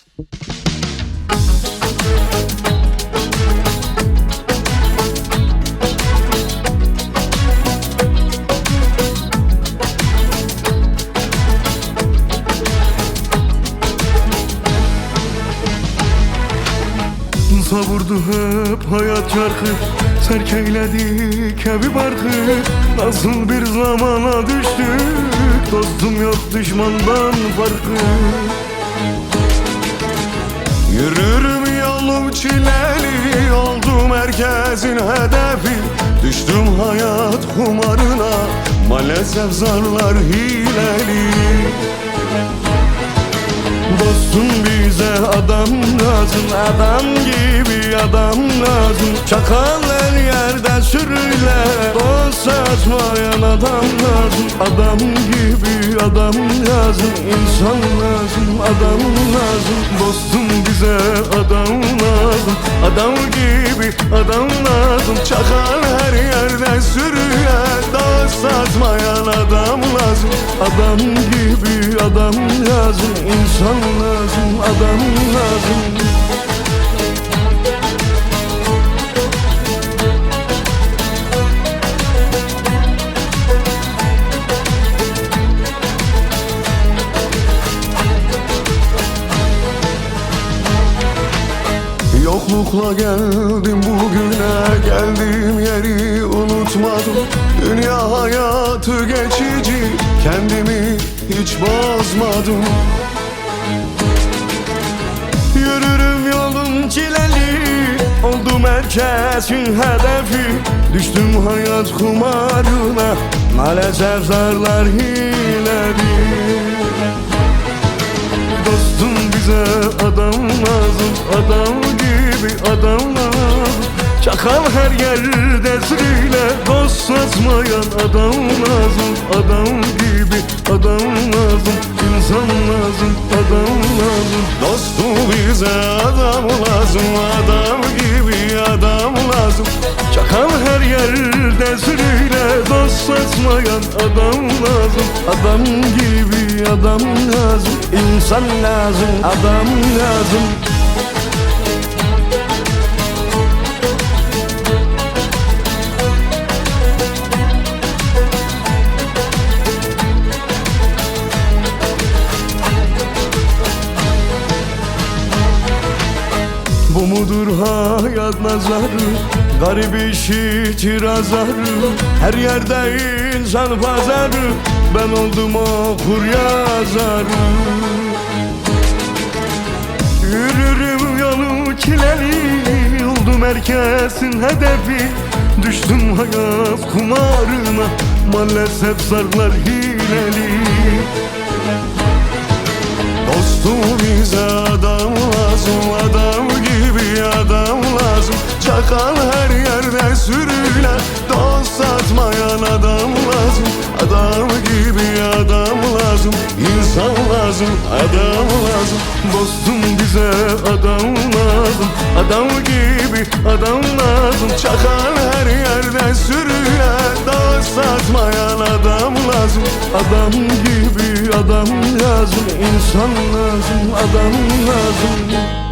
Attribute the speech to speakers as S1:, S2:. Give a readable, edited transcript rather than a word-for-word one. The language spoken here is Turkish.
S1: Savurdu hep hayat çarkı, terk eyledik evi barkı. Nasıl bir zamana düştük, dostum yok düşmandan farkı. Yürürüm yolum çileli, oldum herkesin hedefi. Düştüm hayat kumarına, maalesef zarlar hileli. Dostum bize adam lazım, adam gibi adam lazım. Çakal her yerde sürüyle, dost satmayan adam lazım. Adam gibi adam lazım, insan lazım, adam lazım. Dostum bize adam lazım, adam gibi adam lazım. Çakal her yerde sürüyle, dost satmayan adam lazım. Adam gibi adam lazım, insan lazım, adam lazım. Yoklukla geldim bugüne, geldiğim yeri unutmadım. Dünya hayatı geçici, kendimi hiç bozmadım. Yürürüm yolum çileli, oldum herkesin hedefi. Düştüm hayat kumarına, maalesef zarlar hileli. Dostum bize adam lazım, adam gibi adam lazım. Çakal her yerde sürüyle, dost satmayan adam lazım. Adam gibi adam lazım, insan lazım, adam lazım. Dostum bize adam lazım, adam gibi adam lazım. Çakal her yerde sürüyle, dost satmayan adam lazım. Adam gibi adam lazım, insan lazım, adam lazım. Bu mudur hayat nazarı, garip işitir azarı. Her yerde insan pazarı, ben oldum okur yazarı. Yürürüm yolu çileli, oldum herkesin hedefi. Düştüm hayat kumarına, maalesef zarlar hileli. Dostum bize adam lazım, adam gibi adam lazım. Çakal her yerde sürüyle, dost satmayan adam lazım. Adam gibi adam lazım, insan lazım, adam lazım. Dostum bize adam lazım, adam gibi adam lazım. Çakal her yerde sürüyle, dost satmayan adam lazım. Adam gibi adam lazım, insan lazım, adam lazım.